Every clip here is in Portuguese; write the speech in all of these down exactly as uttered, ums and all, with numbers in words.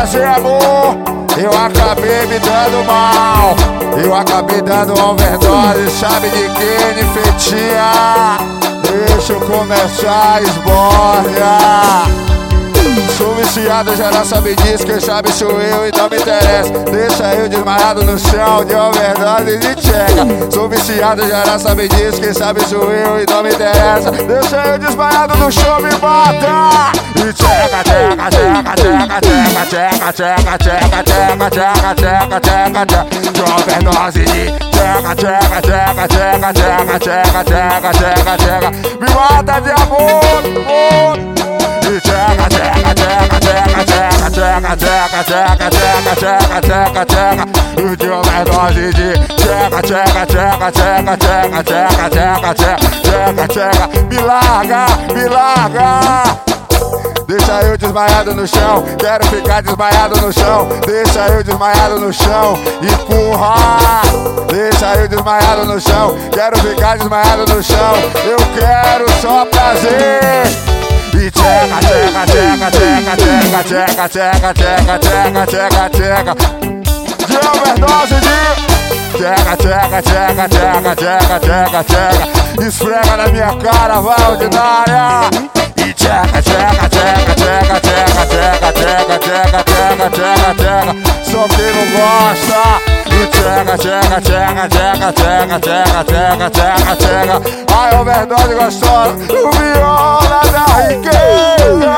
fazer amor, eu acabei me dando mal. Eu acabei dando overdose, sabe de quem? De fetinha. Deixa eu começar a esbórnia. Sou viciado, geral sabe disso, quem sabe sou eu e não me interessa. Deixa eu desmaiado no chão de overdose de tcheca. Sou viciado, geral sabe disso, quem sabe sou eu e não me interessa. Deixa eu desmaiado no chão, me mata. E tcheca, tcheca, tcheca, tcheca, tcheca, tcheca, tcheca, tcheca, tcheca, tcheca, tcheca, tcheca, tcheca. De overdose de tcheca, tcheca, tcheca, tcheca, tcheca, tcheca, tcheca, tcheca, tcheca. Me mata de amor, amor. E tcheca, tcheca, tcheca, tcheca, tcheca, tcheca, tcheca, tcheca, tcheca, tcheca, tcheca, tcheca. E de overdose de tcheca, tcheca, tcheca, tcheca, tcheca, tcheca, tcheca, tcheca, tcheca. Me larga, me larga. Deixa eu desmaiado no chão, quero ficar desmaiado no chão. Deixa eu desmaiado no chão, empurra. Deixa eu desmaiado no chão, quero ficar desmaiado no chão. Eu quero só prazer. E tcheca, tcheca, tcheca, tcheca, tcheca, tcheca, tcheca, tcheca, tcheca, tcheca, tcheca. De overdose de tcheca, tcheca, tcheca, tcheca, tcheca, tcheca, tcheca. Esfrega na minha cara, vai ordinária. E tcheca, tcheca, tcheca, tcheca, tcheca, tcheca, tcheca, tcheca, tcheca, tcheca, tcheca. Só quem não gosta. E tcheca, tcheca, tcheca, tcheca, tcheca, tcheca, tcheca, tcheca, tcheca. Ai, overdose gostosa, o viola da riqueza.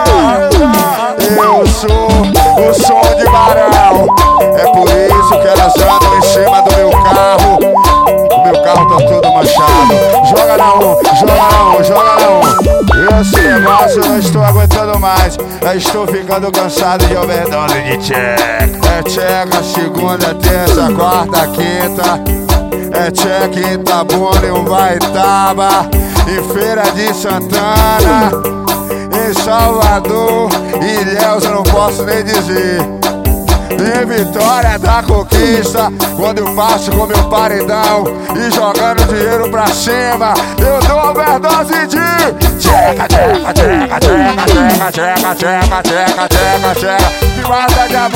Eu sou o som de Barão. É por isso que elas andam em cima do meu carro. O meu carro tá todo manchado. Joga na um, joga na um, joga na um. Esse negócio eu não estou aguentando mais. Eu estou ficando cansado de overdose de tcheca. É tcheca, segunda, terça, quarta, quinta. É tcheca em Itabuna e Ubaitaba. Em Feira de Santana, em Salvador, Ilhéus eu não posso nem dizer. Em Vitória da Conquista, quando eu passo com meu paredão e jogando dinheiro pra cima, eu dou overdose de tcheca, tcheca, tcheca, tcheca, tcheca, tcheca, tcheca, tcheca, tcheca, tcheca. Me mata de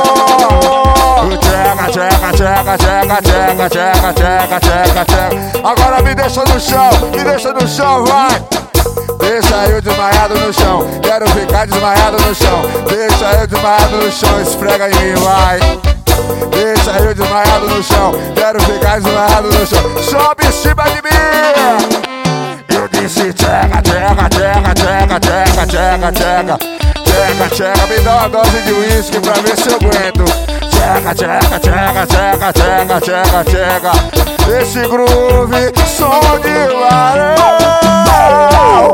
amor. Tcheca, tcheca, tcheca, tcheca, tcheca, tcheca, tcheca, tcheca, tcheca. Agora me deixa no chão, me deixa no chão, vai. Deixa eu desmaiado no chão, quero ficar desmaiado no chão. Deixa eu desmaiado no chão, esfrega em mim, vai. Deixa eu desmaiado no chão, quero ficar desmaiado no chão. Sobe em cima de mim. Eu disse tcheca, tcheca, tcheca, tcheca, tcheca, tcheca, tcheca, tcheca, tcheca. Me dá uma dose de uísque pra ver se eu aguento. Tcheca, tcheca, tcheca, tcheca, tcheca, tcheca, tcheca. Esse groove, som de varão.